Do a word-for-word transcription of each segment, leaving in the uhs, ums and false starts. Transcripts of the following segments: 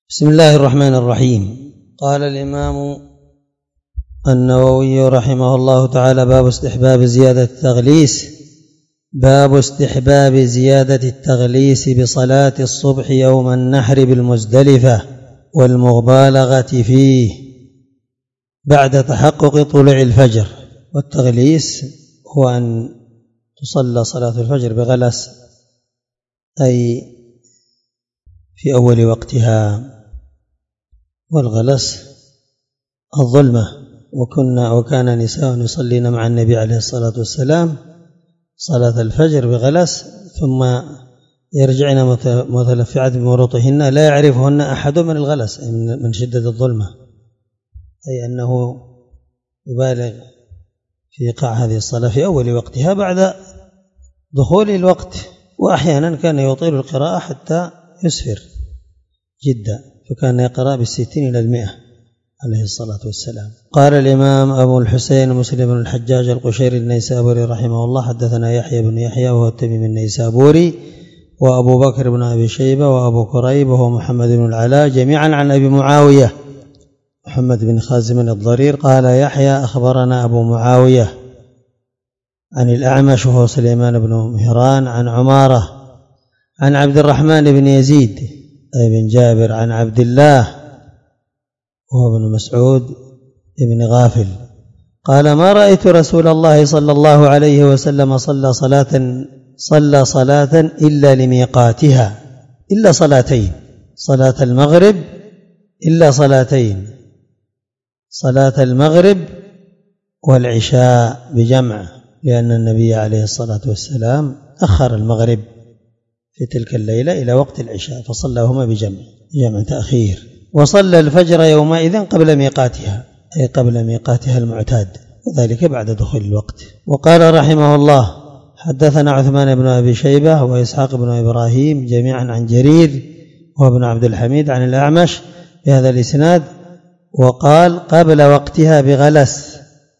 بسم الله الرحمن الرحيم. قال الإمام النووي رحمه الله تعالى: باب استحباب زيادة التغليس. باب استحباب زيادة التغليس بصلاة الصبح يوم النحر بالمزدلفة والمبالغة فيه بعد تحقق طلوع الفجر. والتغليس هو أن تصلى صلاة الفجر بغلس، أي في أول وقتها، والغلس الظلمة. وكنا وكان نساء يصلين مع النبي عليه الصلاة والسلام صلاة الفجر بغلس، ثم يرجعن متلفعات بمروطهن لا يعرفهن أحد من الغلس، من شدة الظلمة، أي أنه يبالغ في إيقاع هذه الصلاة في أول وقتها بعد دخول الوقت. وأحيانا كان يطيل القراءة حتى يسفر جدا، فكان يقرأ بالستين إلى المئة عليه الصلاة والسلام. قال الإمام أبو الحسين مسلم بن الحجاج القشيري النيسابوري رحمه الله: حدثنا يحيى بن يحيى وهو التميمي النيسابوري، وأبو بكر بن أبي شيبة، وأبو كريب وهو محمد بن العلاء، جميعا عن أبي معاوية محمد بن خازم الضرير. قال يحيى: أخبرنا أبو معاوية عن الأعمش وهو سليمان بن مهران عن عمارة عن عبد الرحمن بن يزيد أي بن جابر عن عبد الله وهو ابن مسعود ابن غافل قال: ما رأيت رسول الله صلى الله عليه وسلم صلى صلاة صلى صلاة إلا لميقاتها، إلا صلاتين، صلاة المغرب إلا صلاتين، صلاة المغرب والعشاء بجمع، لأن النبي عليه الصلاة والسلام أخر المغرب في تلك الليلة إلى وقت العشاء فصلىهما بجمع جمع تأخير. وصلى الفجر يومئذ قبل ميقاتها، أي قبل ميقاتها المعتاد، وذلك بعد دخول الوقت. وقال رحمه الله: حدثنا عثمان بن أبي شيبة وإسحاق بن إبراهيم جميعا عن جرير وهو ابن عبد الحميد عن الأعمش بهذا الإسناد، وقال قبل وقتها بغلس.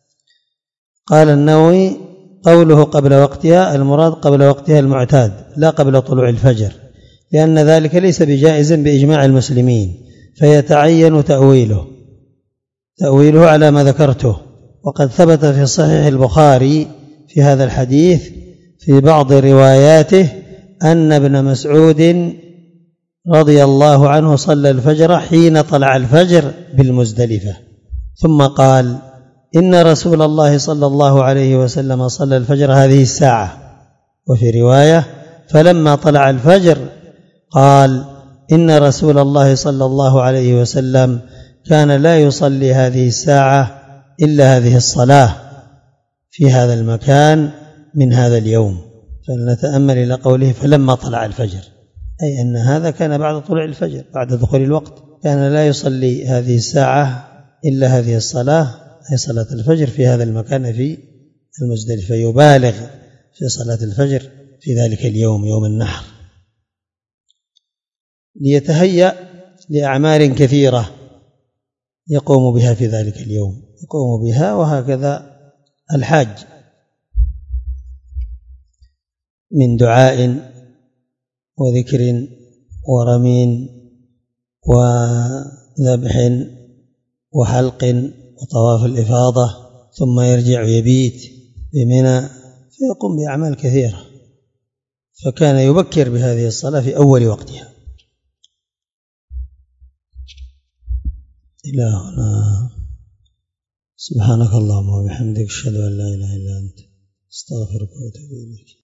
قال النووي: قوله قبل وقتها المراد قبل وقتها المعتاد لا قبل طلوع الفجر، لأن ذلك ليس بجائز بإجماع المسلمين، فيتعين تأويله تأويله على ما ذكرته. وقد ثبت في صحيح البخاري في هذا الحديث في بعض رواياته أن ابن مسعود رضي الله عنه صلى الفجر حين طلع الفجر بالمزدلفة، ثم قال: إن رسول الله صلى الله عليه وسلم صلى الفجر هذه الساعة. وفي رواية: فلما طلع الفجر قال: إن رسول الله صلى الله عليه وسلم كان لا يصلي هذه الساعة إلا هذه الصلاة في هذا المكان من هذا اليوم. فلنتأمل إلى قوله فلما طلع الفجر، أي أن هذا كان بعد طلوع الفجر، بعد دخول الوقت، كان لا يصلي هذه الساعة إلا هذه الصلاة، أي صلاة الفجر في هذا المكان في المزدلفة، يبالغ في صلاة الفجر في ذلك اليوم يوم النحر، ليتهيأ لأعمال كثيرة يقوم بها في ذلك اليوم، يقوم بها. وهكذا الحاج من دعاء وذكر ورمين وذبح وحلق وطواف الإفاضة، ثم يرجع يبيت بمنى، فيقوم بأعمال كثيرة، فكان يبكر بهذه الصلاة في أول وقتها. إلى هنا. سبحانك اللهم وبحمدك، أشهد أن لا إله إلا أنت، استغفرك وأتوب إليك.